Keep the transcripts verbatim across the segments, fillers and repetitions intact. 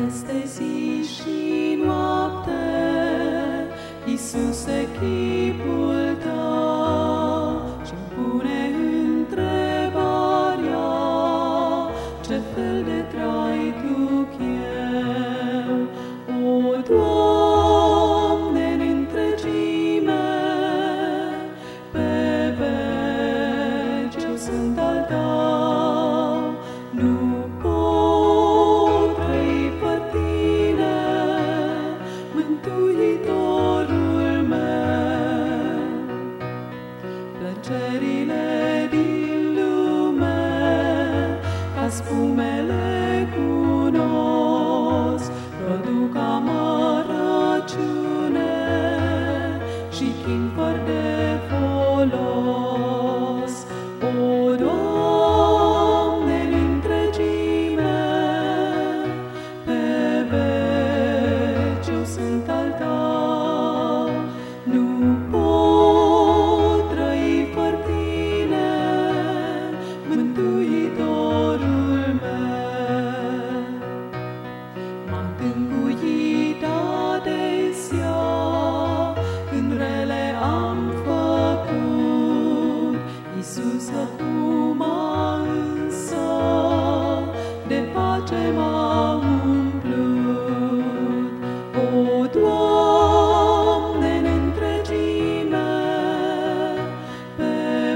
Este zi și noapte, Iisuse, chipul Tău și-mi pune întrebarea: ce fel de trai duc eu? O, Doamne, în întregime, pe veci eu sunt al Tău. Nu pot trăi fără Tine, Mântuitorul meu. Plăcerile din lume ca spumele cunosc, produc amărăciune și chin fără de folos. O, Doamne, în întregime, pe veci eu sunt al Tău. Nu pot trăi fără Tine, Mântuitorul meu. M-am tânguit adesea, când rele am făcut. Iisus, acum însă de pace m-a umplut. O, Doamne, în întregime, pe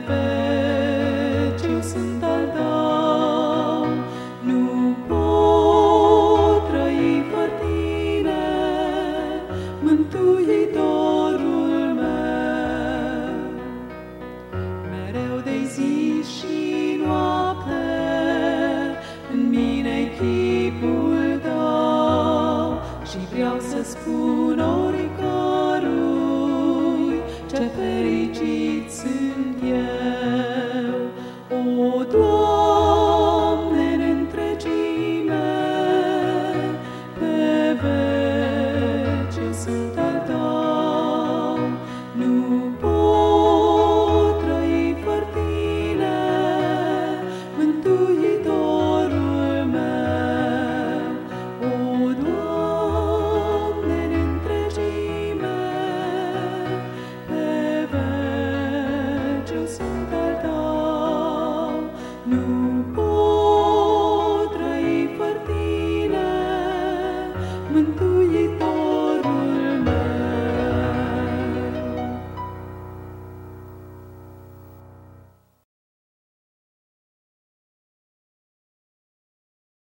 veci eu sunt al Tău. Nu pot trăi fără Tine, Mântuitorul meu. Mereu de zi și noapte, în mine-i chipul Tău, și vreau să spun oricărui ce fericit sunt eu.